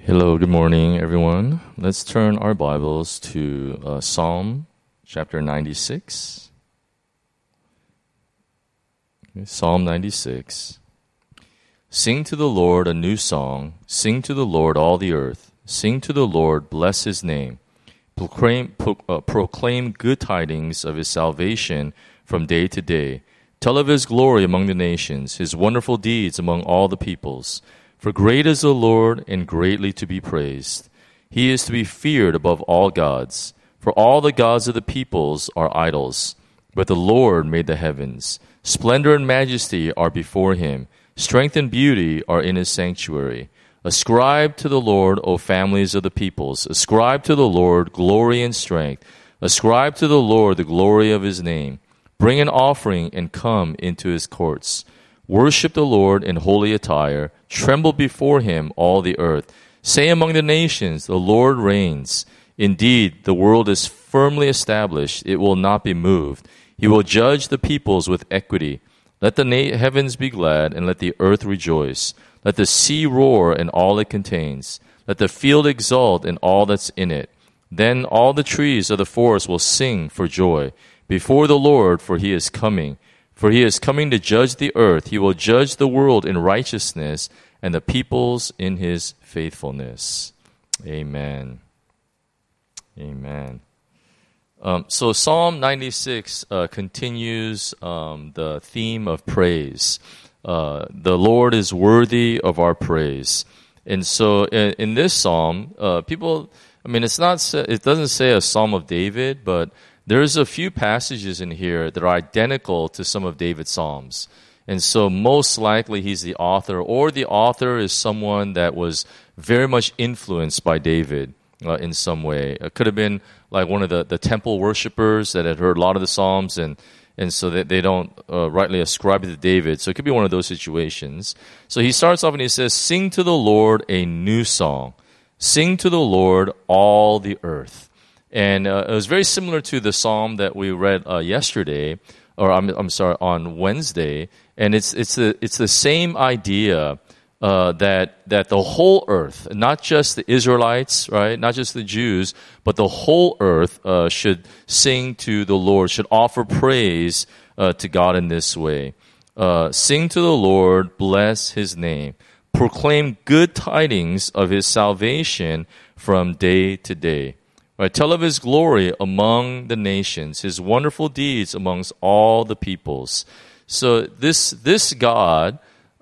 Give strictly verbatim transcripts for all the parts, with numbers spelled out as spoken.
Hello, good morning, everyone. Let's turn our Bibles to uh, Psalm chapter ninety-six. Okay, Psalm ninety-six. Sing to the Lord a new song. Sing to the Lord all the earth. Sing to the Lord, bless his name. Proclaim, pro, uh, proclaim good tidings of his salvation from day to day. Tell of his glory among the nations, his wonderful deeds among all the peoples. For great is the Lord, and greatly to be praised. He is to be feared above all gods. For all the gods of the peoples are idols, but the Lord made the heavens. Splendor and majesty are before him. Strength and beauty are in his sanctuary. Ascribe to the Lord, O families of the peoples. Ascribe to the Lord glory and strength. Ascribe to the Lord the glory of his name. Bring an offering and come into his courts. Worship the Lord in holy attire. Tremble before him, all the earth. Say among the nations, the Lord reigns. Indeed, the world is firmly established. It will not be moved. He will judge the peoples with equity. Let the na- heavens be glad, and let the earth rejoice. Let the sea roar and all it contains. Let the field exult and all that's in it. Then all the trees of the forest will sing for joy before the Lord, for he is coming. For he is coming to judge the earth. He will judge the world in righteousness and the peoples in his faithfulness. Amen. Amen. Um, so Psalm ninety-six uh, continues um, the theme of praise. Uh, the Lord is worthy of our praise. And so in, in this psalm, uh, people, I mean, it's not, it doesn't say a Psalm of David, but there's a few passages in here that are identical to some of David's Psalms. And so most likely he's the author, or the author is someone that was very much influenced by David uh, in some way. It could have been like one of the, the temple worshipers that had heard a lot of the Psalms, and, and so that they don't uh, rightly ascribe it to David. So it could be one of those situations. So he starts off and he says, sing to the Lord a new song. Sing to the Lord all the earth. And uh, it was very similar to the psalm that we read uh, yesterday, or I'm, I'm sorry, on Wednesday. And it's it's the it's the same idea uh, that that the whole earth, not just the Israelites, right, not just the Jews, but the whole earth uh, should sing to the Lord, should offer praise uh, to God in this way. Uh, sing to the Lord, bless his name, proclaim good tidings of his salvation from day to day. Right, tell of his glory among the nations, his wonderful deeds amongst all the peoples. So this this God,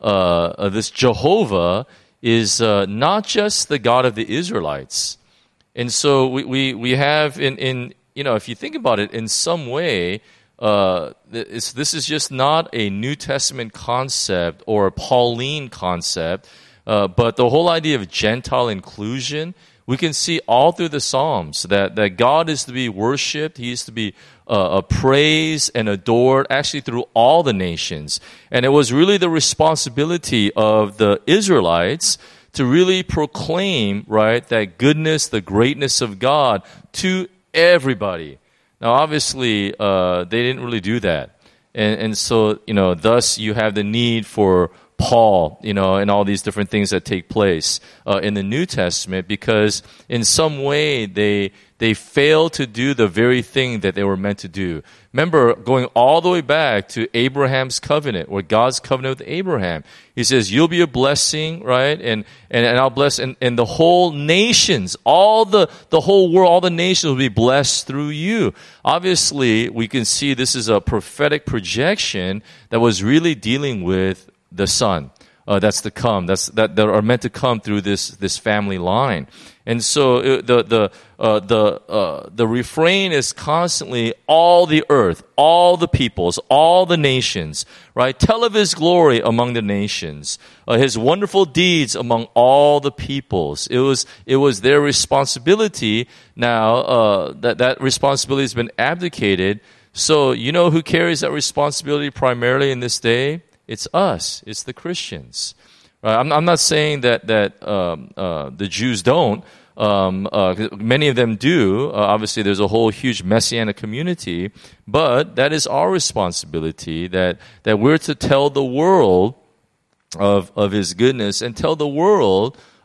uh, this Jehovah, is uh, not just the God of the Israelites. And so we, we, we have, in, in, you know, if you think about it, in some way, uh, it's, this is just not a New Testament concept or a Pauline concept, uh, but the whole idea of Gentile inclusion, we can see all through the Psalms that, that God is to be worshipped. He is to be uh, praised and adored, actually through all the nations. And it was really the responsibility of the Israelites to really proclaim, right, that goodness, the greatness of God to everybody. Now, obviously, uh, they didn't really do that. And, and so, you know, thus you have the need for Paul, you know, and all these different things that take place uh, in the New Testament, because in some way they they fail to do the very thing that they were meant to do. Remember, going all the way back to Abraham's covenant, or God's covenant with Abraham, he says, you'll be a blessing, right? And and, and I'll bless, and, and the whole nations, all the, the whole world, all the nations will be blessed through you. Obviously, we can see this is a prophetic projection that was really dealing with the Son uh, that's to come, that's that, that are meant to come through this this family line. And so uh, the the uh, the uh, the refrain is constantly all the earth, all the peoples, all the nations, right? Tell of his glory among the nations, uh, his wonderful deeds among all the peoples. It was it was their responsibility. Now uh, that that responsibility has been abdicated. So you know who carries that responsibility primarily in this day? It's us. It's the Christians. Right? I'm, I'm not saying that that um, uh, the Jews don't. Um, uh, many of them do. Uh, obviously, there's a whole huge Messianic community, but that is our responsibility. That that we're to tell the world of of His goodness and tell the world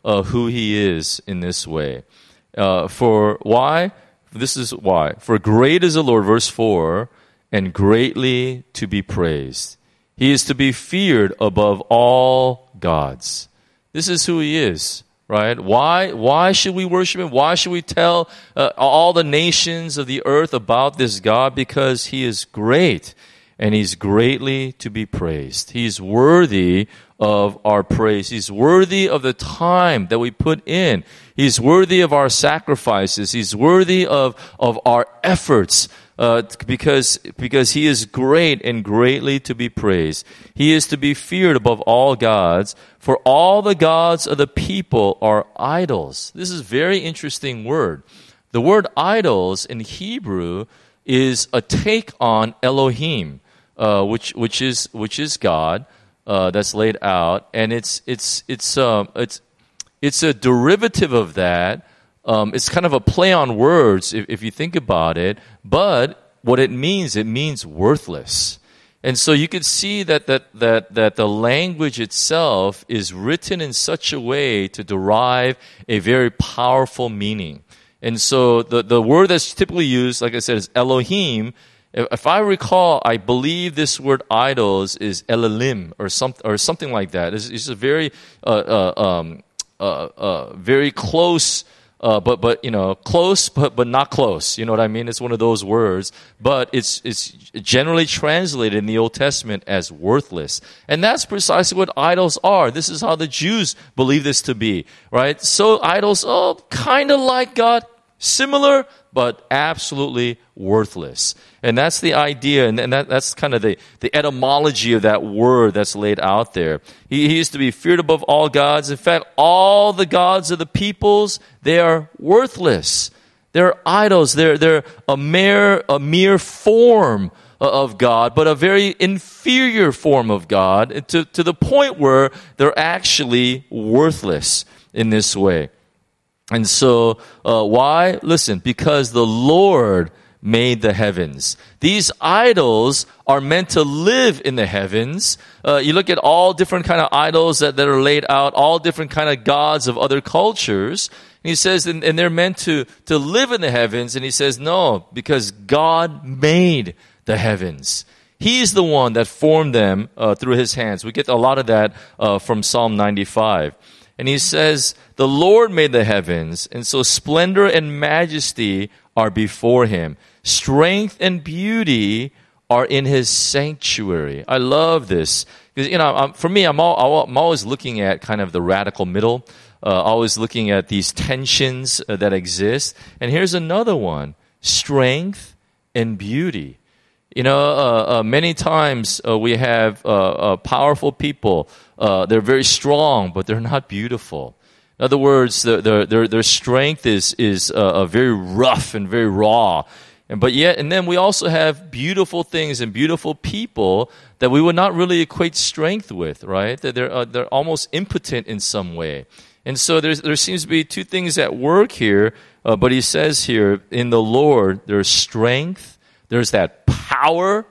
uh, who He is in this way. Uh, for why? This is why. For great is the Lord, verse four, and greatly to be praised. He is to be feared above all gods. This is who He is, right? Why, why should we worship Him? Why should we tell uh, all the nations of the earth about this God? Because He is great, and He's greatly to be praised. He's worthy of our praise. He's worthy of the time that we put in. He's worthy of our sacrifices. He's worthy of, of our efforts. Uh, because because He is great and greatly to be praised. He is to be feared above all gods, for all the gods of the people are idols. This is a very interesting word. The word idols in Hebrew is a take on Elohim, uh, which which is which is God, uh, that's laid out, and it's it's it's um it's it's a derivative of that. Um, it's kind of a play on words if, if you think about it, but what it means, it means worthless. And so you could see that, that, that, that the language itself is written in such a way to derive a very powerful meaning. And so the, the word that's typically used, like I said, is Elohim. If, if I recall, I believe this word idols is Elohim or, some, or something like that. It's, it's a very, uh, uh, um, uh, uh, very close Uh, but but you know, close but but not close. You know what I mean? It's one of those words, but it's it's generally translated in the Old Testament as worthless, and that's precisely what idols are. This is how the Jews believe this to be, right? So idols, oh, kind of like God, similar, but absolutely worthless. And that's the idea, and that, that's kind of the, the etymology of that word that's laid out there. He, he is to be feared above all gods. In fact, all the gods of the peoples, they are worthless. They're idols. They're, they're a mere, a mere form of God, but a very inferior form of God to, to the point where they're actually worthless in this way. And so, uh, why? Listen, because the Lord made the heavens. These idols are meant to live in the heavens. Uh, you look at all different kind of idols that, that are laid out, all different kind of gods of other cultures. And he says, and, and they're meant to, to live in the heavens. And he says, no, because God made the heavens. He's the one that formed them uh, through His hands. We get a lot of that uh, from Psalm ninety-five. And he says, the Lord made the heavens, and so splendor and majesty are before Him. Strength and beauty are in His sanctuary. I love this. Because, you know, for me, I'm, all, I'm always looking at kind of the radical middle, uh, always looking at these tensions uh, that exist. And here's another one, strength and beauty. You know, uh, uh, many times uh, we have uh, uh, powerful people. Uh, they're very strong, but they're not beautiful. In other words, the, the, their their strength is is uh, very rough and very raw. And but yet, and then we also have beautiful things and beautiful people that we would not really equate strength with, right? That they're uh, they're almost impotent in some way. And so there's there seems to be two things at work here. Uh, but he says here, in the Lord, there's strength. There's that power,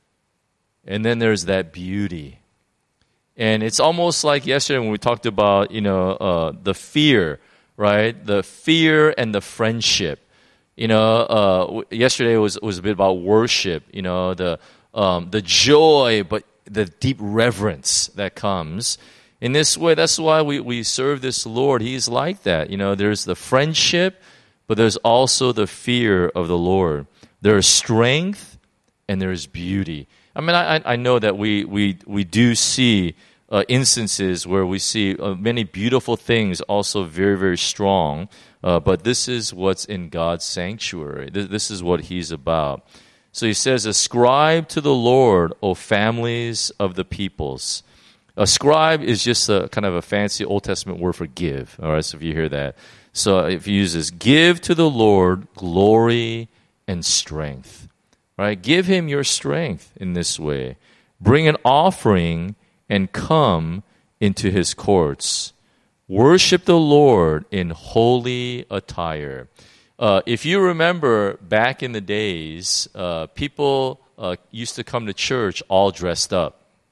and then there's that beauty. And it's almost like yesterday when we talked about, you know, uh, the fear, right? The fear and the friendship. You know, uh, yesterday was was a bit about worship. You know, the um, the joy, but the deep reverence that comes. In this way, that's why we, we serve this Lord. He's like that. You know, there's the friendship, but there's also the fear of the Lord. There's strength and there's beauty. I mean, I, I know that we, we, we do see uh, instances where we see uh, many beautiful things, also very, very strong. Uh, but this is what's in God's sanctuary. This, this is what He's about. So He says, ascribe to the Lord, O families of the peoples. Ascribe is just a kind of a fancy Old Testament word for give. All right, so if you hear that. So if you use this, give to the Lord glory and strength. Right? Give Him your strength in this way. Bring an offering and come into His courts. Worship the Lord in holy attire. Uh, if you remember back in the days, uh, people uh, used to come to church all dressed up.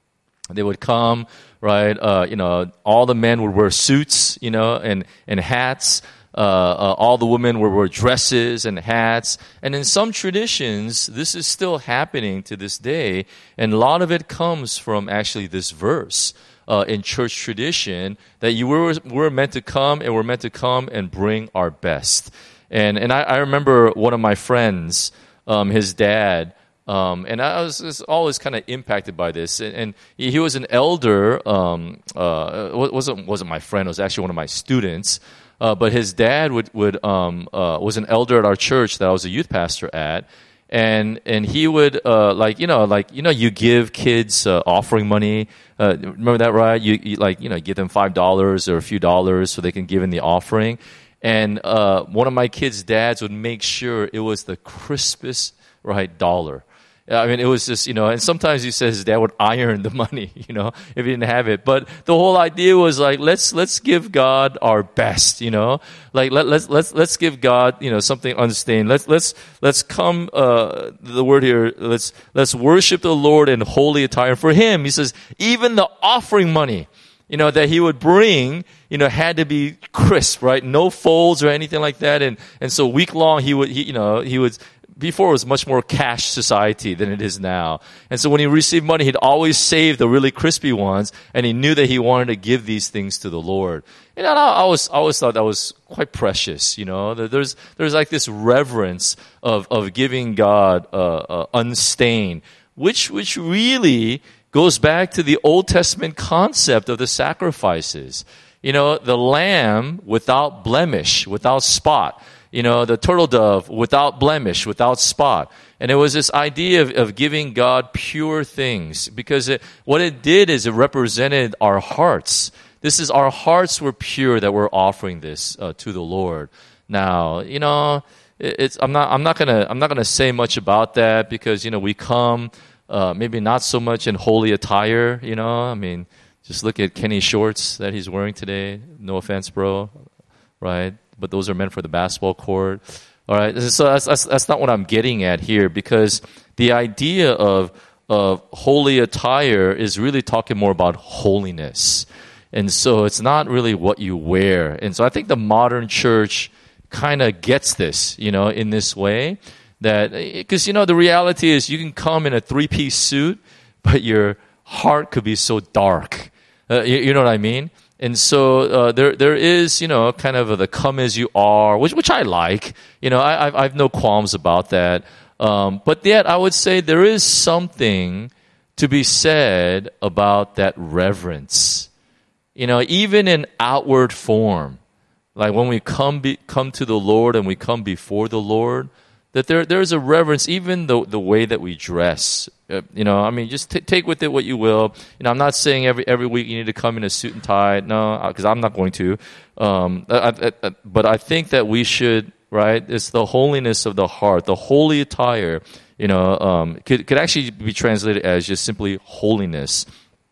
They would come, right? Uh, you know, all the men would wear suits, you know, and, and hats. Uh, uh, all the women would wear dresses and hats. And in some traditions, this is still happening to this day. And a lot of it comes from actually this verse uh, in church tradition that you were, were meant to come and we're meant to come and bring our best. And, and I, I remember one of my friends, um, his dad, Um, and I was, was always kind of impacted by this. And, and he, he was an elder. Um, uh, wasn't wasn't my friend. It was actually one of my students. Uh, but his dad would would um, uh, was an elder at our church that I was a youth pastor at. And and he would uh, like you know like you know you give kids uh, offering money. Uh, remember that, right? You, you like you know give them five dollars or a few dollars so they can give in the offering. And uh, one of my kids' dads would make sure it was the crispest right dollar. I mean, it was just, you know, and sometimes he says his dad would iron the money, you know, if he didn't have it. But the whole idea was like, let's, let's give God our best, you know, like, let, let's, let's, let's give God, you know, something unstained. Let's, let's, let's come, uh, the word here, let's, let's worship the Lord in holy attire. For him, he says, even the offering money, you know, that he would bring, you know, had to be crisp, right? No folds or anything like that. And, and so week long, he would, he, you know, he would, before it was much more cash society than it is now. And so when he received money, he'd always save the really crispy ones, and he knew that he wanted to give these things to the Lord. And I, I always, I always thought that was quite precious, you know. There's, there's like this reverence of, of giving God uh, uh, unstained, which, which really goes back to the Old Testament concept of the sacrifices. You know, the lamb without blemish, without spot. You know, the turtle dove without blemish, without spot. And it was this idea of, of giving God pure things, because it, what it did is it represented our hearts. This is our hearts were pure that we're offering this uh, to the Lord. Now, you know, it, it's I'm not I'm not gonna I'm not gonna say much about that, because you know we come uh, maybe not so much in holy attire. You know, I mean, just look at Kenny's shorts that he's wearing today. No offense, bro, right? But those are meant for the basketball court. All right, so that's, that's that's not what I'm getting at here, because the idea of of holy attire is really talking more about holiness, and so it's not really what you wear. And so I think the modern church kind of gets this, you know, in this way, that because you know the reality is you can come in a three-piece suit, but your heart could be so dark. Uh, you, you know what I mean? And so uh, there, there is, you know, kind of a, the come as you are, which, which I like. You know, I, I've, I've no qualms about that. Um, but yet, I would say there is something to be said about that reverence. You know, even in outward form, like when we come be, come to the Lord and we come before the Lord, that there there is a reverence, even the the way that we dress. Uh, you know, I mean, just t- take with it what you will. You know, I'm not saying every every week you need to come in a suit and tie. No, because I'm not going to. Um, I, I, I, but I think that we should, right? It's the holiness of the heart, the holy attire. You know, um, could could actually be translated as just simply holiness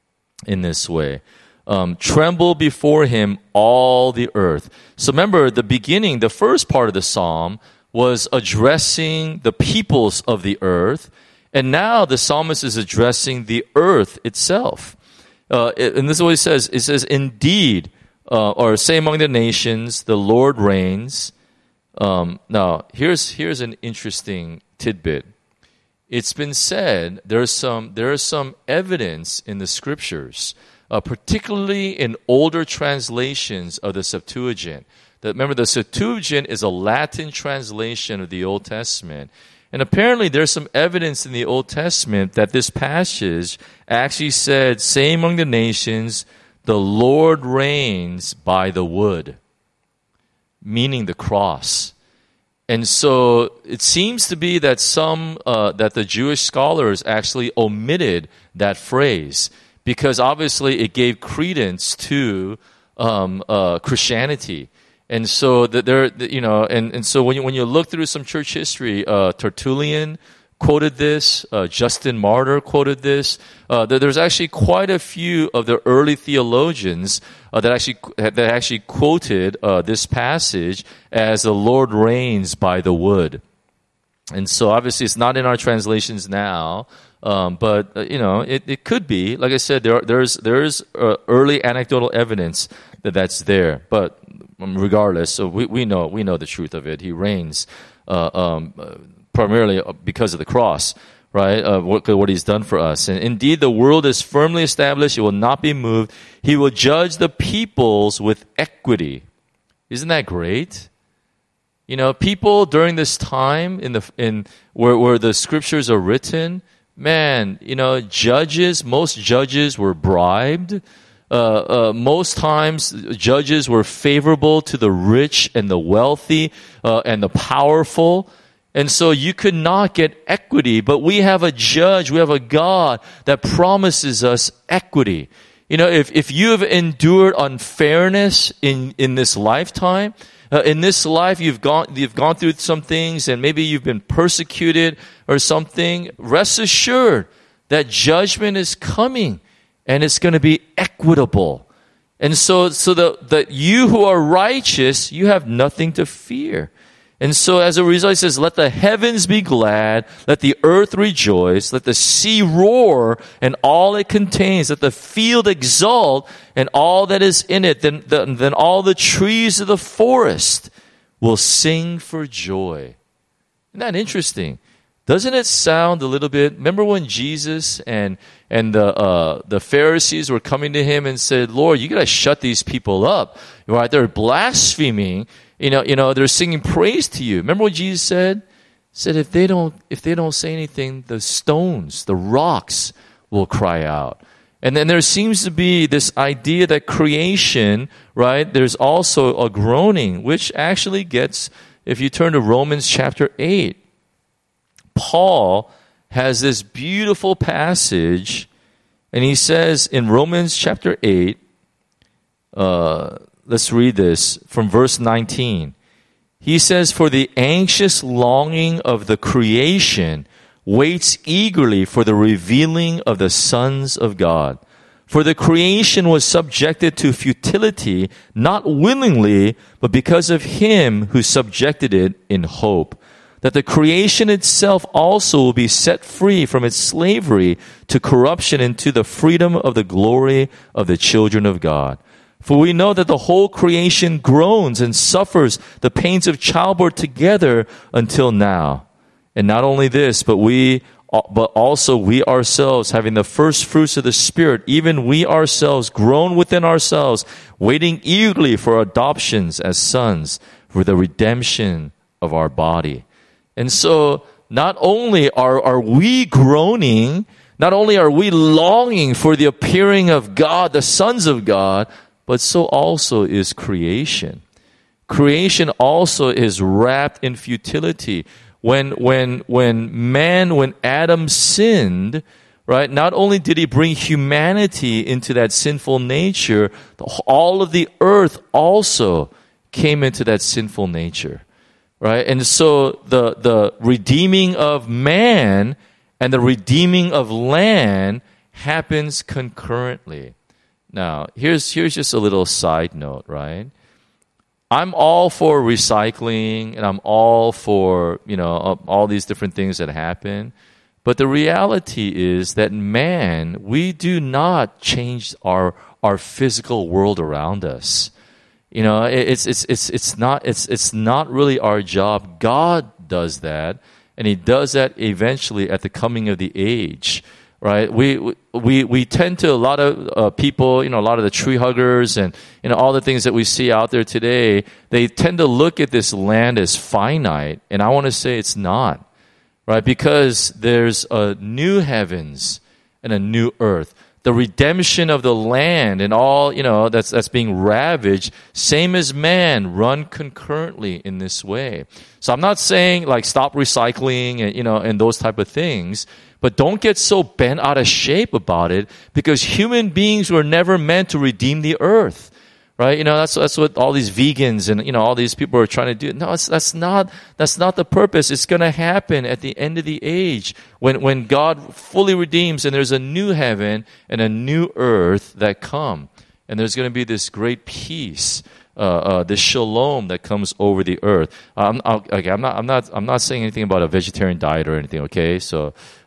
in this way. Um, tremble before him, all the earth. So remember, the beginning, the first part of the psalm was addressing the peoples of the earth, and now the psalmist is addressing the earth itself. Uh, and this is what he says. It says, indeed, uh, or say among the nations, the Lord reigns. Um, now, here's here's an interesting tidbit. It's been said there's some there is some evidence in the scriptures, uh, particularly in older translations of the Septuagint. That, remember, the Septuagint is a Latin translation of the Old Testament. And apparently there's some evidence in the Old Testament that this passage actually said, say among the nations, the Lord reigns by the wood, meaning the cross. And so it seems to be that some, uh, that the Jewish scholars actually omitted that phrase, because obviously it gave credence to um, uh, Christianity. And so that there, you know, and, and so when you when you look through some church history, uh, Tertullian quoted this, uh, Justin Martyr quoted this. Uh, there's actually quite a few of the early theologians uh, that actually that actually quoted uh, this passage as the Lord reigns by the wood. And so obviously it's not in our translations now, Um, but uh, you know, it, it could be. Like I said, there are, there's there's uh, early anecdotal evidence that that's there. But um, regardless, so we, we know we know the truth of it. He reigns uh, um, uh, primarily because of the cross, right? Uh, what, what He's done for us. And indeed, the world is firmly established; it will not be moved. He will judge the peoples with equity. Isn't that great? You know, people during this time in the in where where the scriptures are written, man, you know, judges, most judges were bribed. Uh, uh, most times, judges were favorable to the rich and the wealthy uh, and the powerful. And so you could not get equity, but we have a judge, we have a God that promises us equity. You know, if, if you have endured unfairness in, in this lifetime, Uh, in this life, you've gone, you've gone through some things and maybe you've been persecuted or something. Rest assured that judgment is coming and it's going to be equitable. And so, so that, that you who are righteous, you have nothing to fear. And so as a result, he says, let the heavens be glad, let the earth rejoice, let the sea roar and all it contains, let the field exult and all that is in it. Then, then, then all the trees of the forest will sing for joy. Isn't that interesting? Doesn't it sound a little bit, remember when Jesus and, and the, uh, the Pharisees were coming to him and said, Lord, you got to shut these people up. Right? They're blaspheming. You know, you know, they're singing praise to you. Remember what Jesus said? He said, if they don't, if they don't say anything, the stones, the rocks will cry out. And then there seems to be this idea that creation, right? There's also a groaning, which actually gets, if you turn to Romans chapter eight, Paul has this beautiful passage, and he says in Romans chapter eight, uh, let's read this from verse nineteen. He says, for the anxious longing of the creation waits eagerly for the revealing of the sons of God. For the creation was subjected to futility, not willingly, but because of him who subjected it in hope, that the creation itself also will be set free from its slavery to corruption into the freedom of the glory of the children of God. For we know that the whole creation groans and suffers the pains of childbirth together until now. And not only this, but we, but also we ourselves, having the first fruits of the Spirit, even we ourselves groan within ourselves, waiting eagerly for adoptions as sons, for the redemption of our body. And so, not only are, are we groaning, not only are we longing for the appearing of God, the sons of God, but so also is creation. Creation also is wrapped in futility. When, when, when man, when Adam sinned, right, not only did he bring humanity into that sinful nature, all of the earth also came into that sinful nature, right? And so the, the redeeming of man and the redeeming of land happens concurrently. Now, here's here's just a little side note, right? I'm all for recycling, and I'm all for, you know, all these different things that happen. But the reality is that man, we do not change our our physical world around us. You know, it's it's it's it's not it's it's not really our job. God does that, and He does that eventually at the coming of the age. Right, we we we tend to a lot of uh, people, you know, a lot of the tree huggers and you know all the things that we see out there today. They tend to look at this land as finite, and I want to say it's not, right? Because there's a new heavens and a new earth. The redemption of the land and all, you know, that's that's being ravaged, same as man, run concurrently in this way. So I'm not saying like stop recycling and you know and those type of things. But don't get so bent out of shape about it because human beings were never meant to redeem the earth, right? You know, that's that's what all these vegans and you know all these people are trying to do. No, it's, that's not that's not the purpose. It's going to happen at the end of the age when when God fully redeems and there's a new heaven and a new earth that come, and there's going to be this great peace. Uh, uh, this shalom that comes over the earth. Um, okay, I'm not, I'm not, I'm not saying anything about a vegetarian diet or anything. Okay, so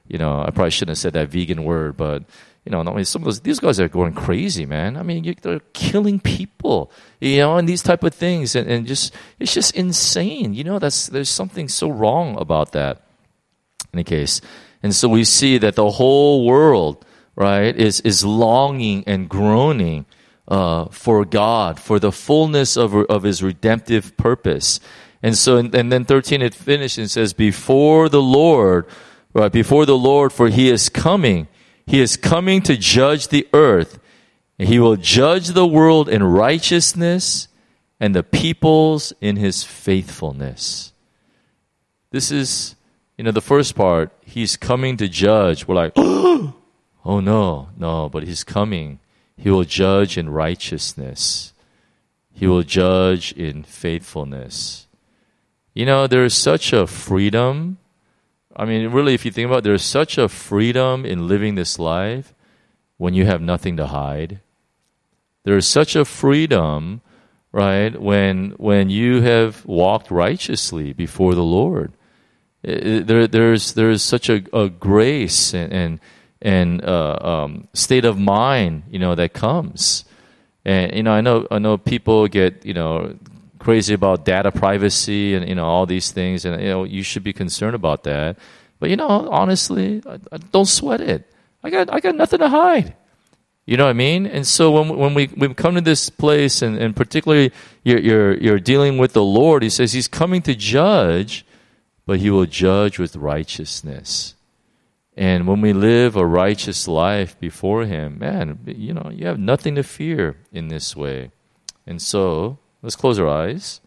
you know, I probably shouldn't have said that vegan word, but you know, I mean, some of those, these guys are going crazy, man. I mean, you, they're killing people, you know, and these type of things, and, and just, it's just insane. You know, that's, there's something so wrong about that. In any case. And so we see that the whole world, right, is, is longing and groaning, uh, for God, for the fullness of, of His redemptive purpose. And so, and, and then thirteen, it finishes and says, before the Lord, right, before the Lord, for He is coming. He is coming to judge the earth. And He will judge the world in righteousness and the peoples in His faithfulness. This is, you know, the first part. He's coming to judge. We're like, oh no, no, but He's coming. He will judge in righteousness. He will judge in faithfulness. You know, there is such a freedom. I mean, really, if you think about it, there's such a freedom in living this life when you have nothing to hide. There is such a freedom, right, when when you have walked righteously before the Lord. It, there, there's there's such a, a grace and and, and uh, um, state of mind, you know, that comes. And you know, I know I know people get, you know, crazy about data privacy and, you know, all these things, and, you know, you should be concerned about that. But, you know, honestly, I, I don't sweat it. I got I got nothing to hide. You know what I mean? And so when when we we come to this place, and, and particularly you're, you're you're dealing with the Lord, He says He's coming to judge, but He will judge with righteousness. And when we live a righteous life before Him, man, you know, you have nothing to fear in this way. And so let's close our eyes.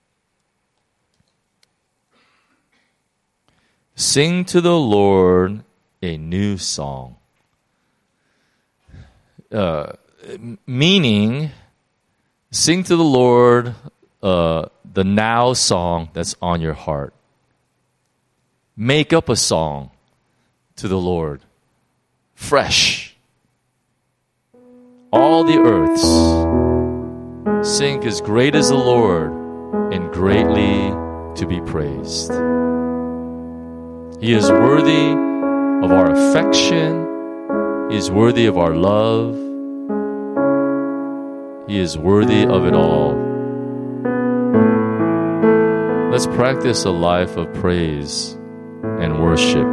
Sing to the Lord a new song. Uh, meaning, sing to the Lord uh, the now song that's on your heart. Make up a song to the Lord, fresh. All the earths sing, as great is the Lord and greatly to be praised. He is worthy of our affection. He is worthy of our love. He is worthy of it all. Let's practice a life of praise and worship.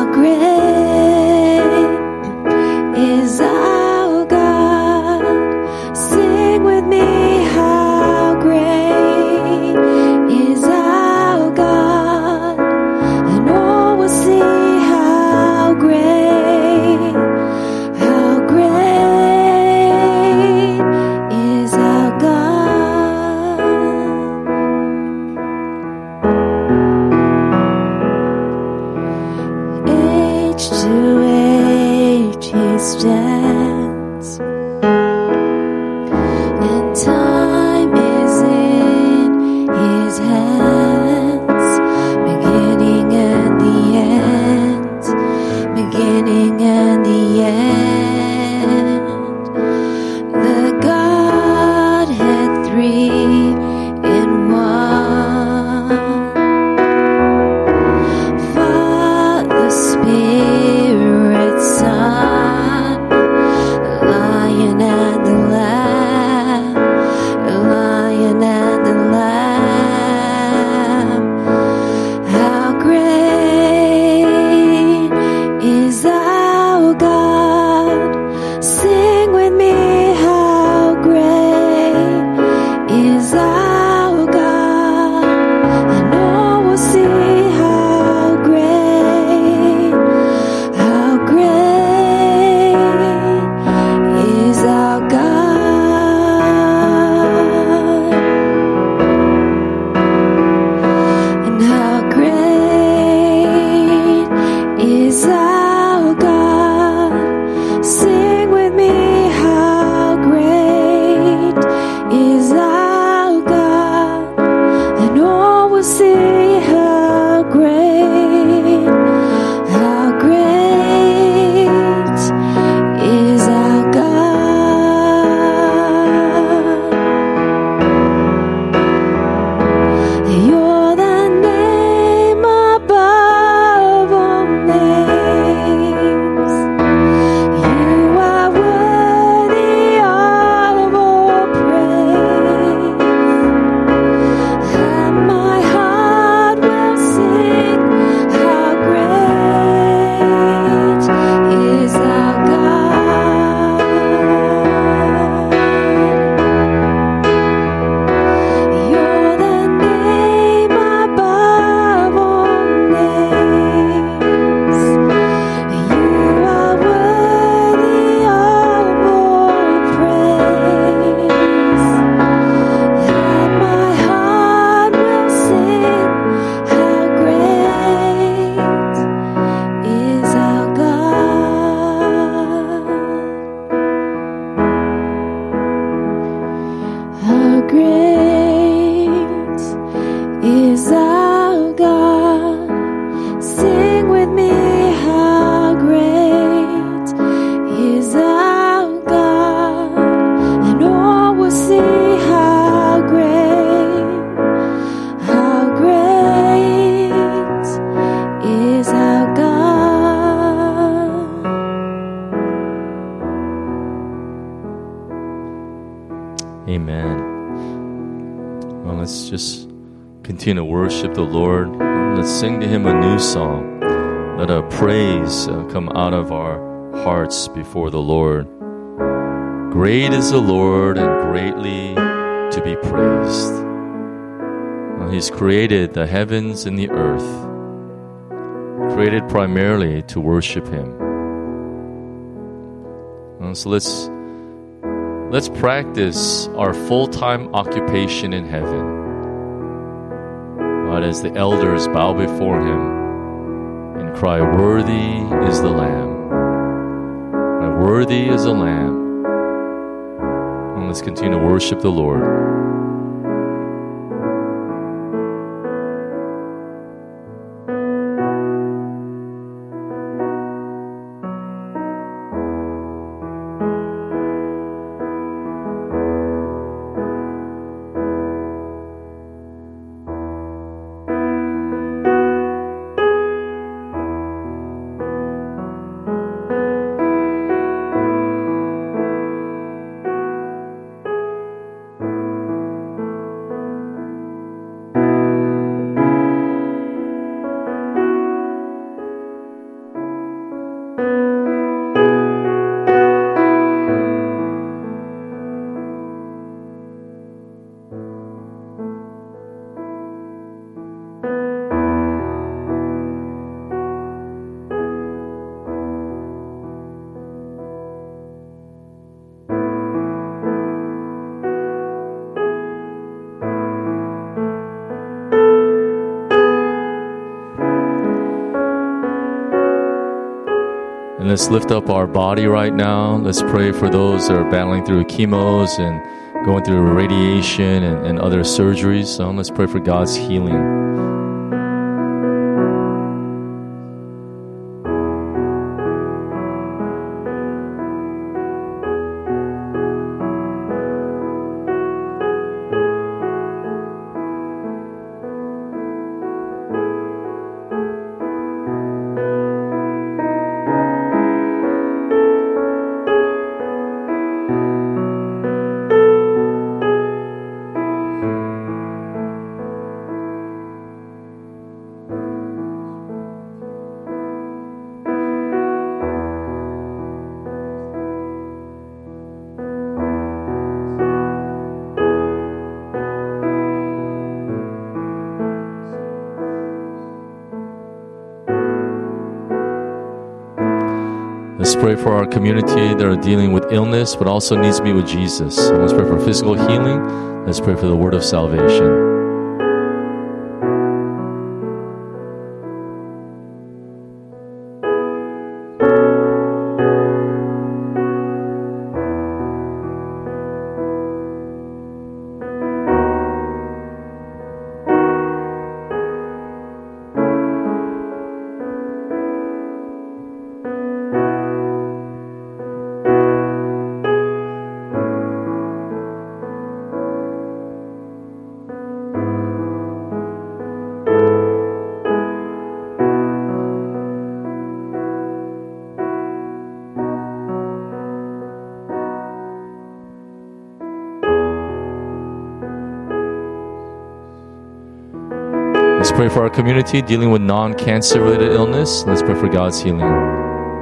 Is our God. continue to worship the Lord. Let's sing to Him a new song. Let a praise uh, come out of our hearts before the Lord. Great is the Lord and greatly to be praised. Well, He's created the heavens and the earth, created primarily to worship Him. Well, so let's let's practice our full-time occupation in heaven. Right, as the elders bow before Him and cry, "Worthy is the Lamb. Right, worthy is the Lamb." And let's continue to worship the Lord. And let's lift up our body right now. Let's pray for those that are battling through chemos and going through radiation and, and other surgeries. So let's pray for God's healing. Let's pray for our community that are dealing with illness but also needs to be with Jesus. So let's pray for physical healing. Let's pray for the word of salvation. Let's pray for our community dealing with non-cancer related illness. Let's pray for God's healing.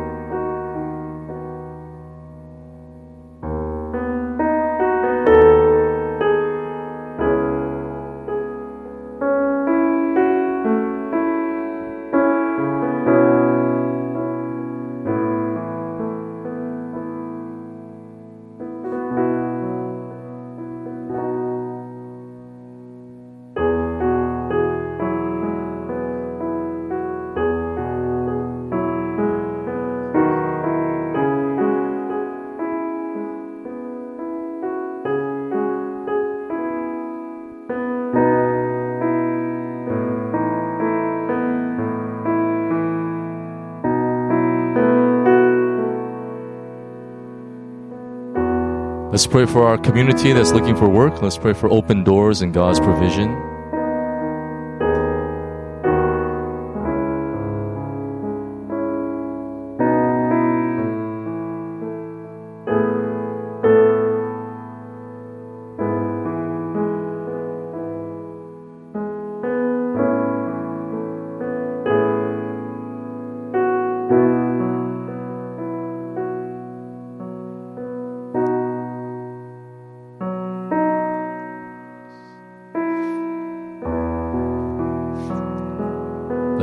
Let's pray for our community that's looking for work. Let's pray for open doors and God's provision.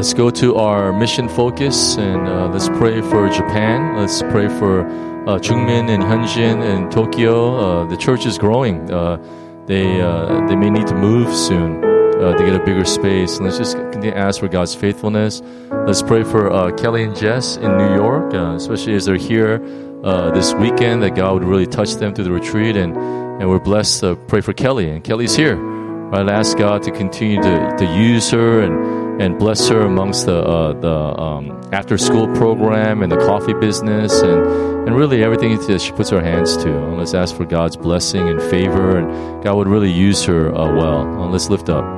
let's go to our mission focus and uh, let's pray for Japan. Let's pray for uh, Jungmin and Hyunjin in Tokyo. Uh, the church is growing. Uh, they uh, they may need to move soon uh, to get a bigger space. And let's just continue to ask for God's faithfulness. Let's pray for uh, Kelly and Jess in New York, uh, especially as they're here uh, this weekend, that God would really touch them through the retreat. And, and we're blessed to pray for Kelly. And Kelly's here. I'd ask God to continue to, to use her and, and bless her amongst the uh, the um, after school program and the coffee business and, and really everything that she puts her hands to. And let's ask for God's blessing and favor, and God would really use her uh, well. And let's lift up.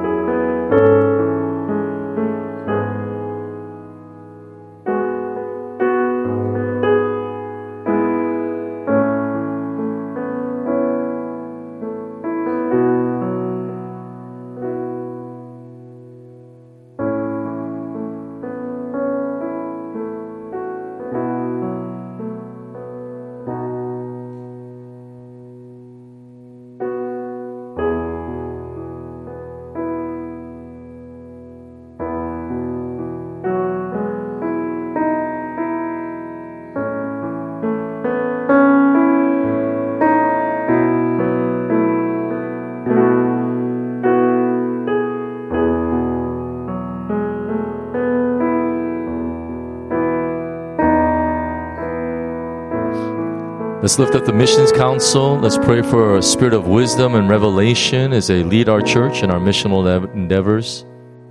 Let's lift up the Missions Council. Let's pray for a spirit of wisdom and revelation as they lead our church in our missional endeavors.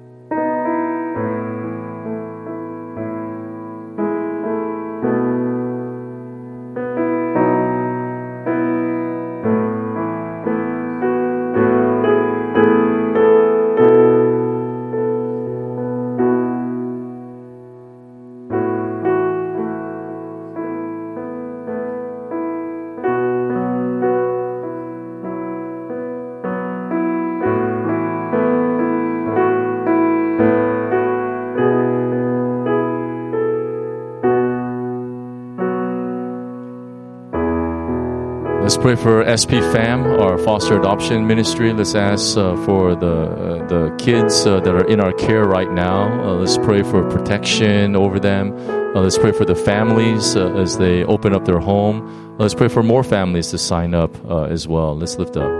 Let's pray for S P Fam, our foster adoption ministry. Let's ask uh, for the uh, the kids uh, that are in our care right now. Uh, let's pray for protection over them. Uh, let's pray for the families uh, as they open up their home. Uh, let's pray for more families to sign up uh, as well. Let's lift up.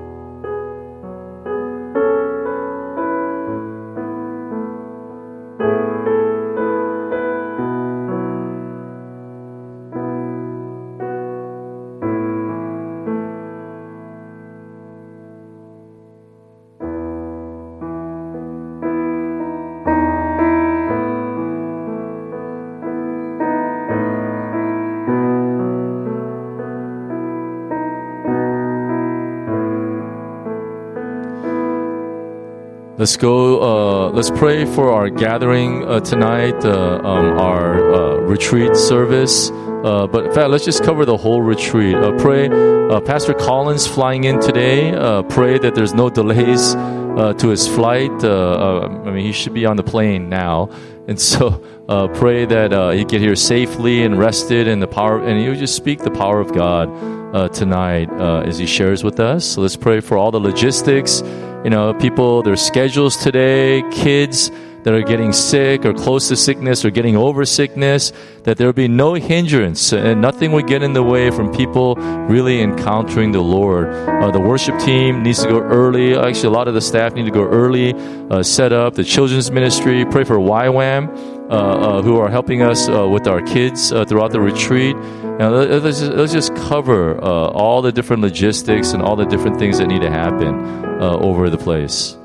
Let's go, uh, let's pray for our gathering uh, tonight, uh, um, our uh, retreat service. Uh, but in fact, let's just cover the whole retreat. Uh, pray, uh, Pastor Collins flying in today. Uh, pray that there's no delays uh, to his flight. Uh, uh, I mean, he should be on the plane now. And so uh, pray that uh, he get here safely and rested in the power, and he would just speak the power of God uh, tonight uh, as he shares with us. So let's pray for all the logistics. You know, people, their schedules today, kids that are getting sick or close to sickness or getting over sickness, that there will be no hindrance and nothing would get in the way from people really encountering the Lord. Uh, the worship team needs to go early. Actually, a lot of the staff need to go early, uh, set up. The children's ministry, pray for Y WAM, uh, uh, who are helping us uh, with our kids uh, throughout the retreat. Now, let's just, let's just cover uh, all the different logistics and all the different things that need to happen uh, over the place.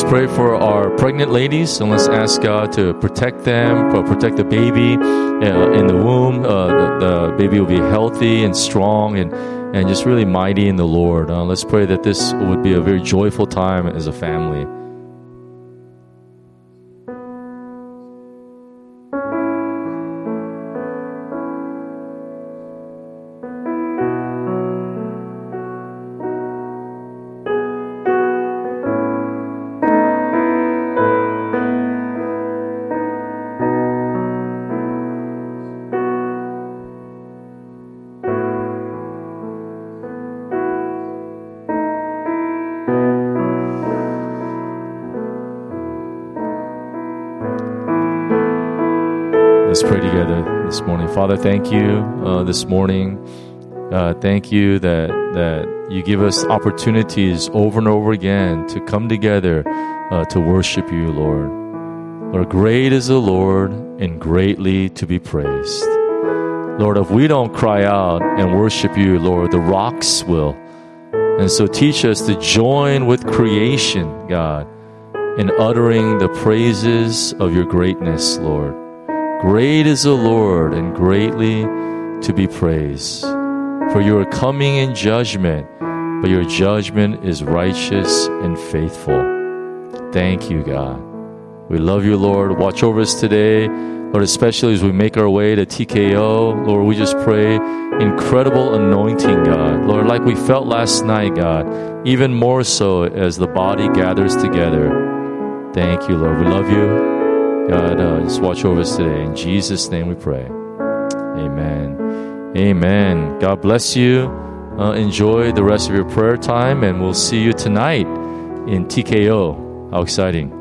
pray for our pregnant ladies, and let's ask God to protect them, protect the baby uh, in the womb. Uh, the, the baby will be healthy and strong and, and just really mighty in the Lord. Uh, let's pray that this would be a very joyful time as a family. Let's pray together this morning. Father, thank you uh, this morning. Uh, thank you that that you give us opportunities over and over again to come together uh, to worship you, Lord. Lord, great is the Lord and greatly to be praised. Lord, if we don't cry out and worship you, Lord, the rocks will. And so teach us to join with creation, God, in uttering the praises of your greatness, Lord. Great is the Lord and greatly to be praised. For you are coming in judgment, but your judgment is righteous and faithful. Thank you, God. We love you, Lord. Watch over us today, Lord, especially as we make our way to T K O. Lord, we just pray incredible anointing, God. Lord, like we felt last night, God, even more so as the body gathers together. Thank you, Lord. We love you. God, uh, just watch over us today. In Jesus' name we pray. Amen. Amen. God bless you. Uh, enjoy the rest of your prayer time, and we'll see you tonight in T K O. How exciting.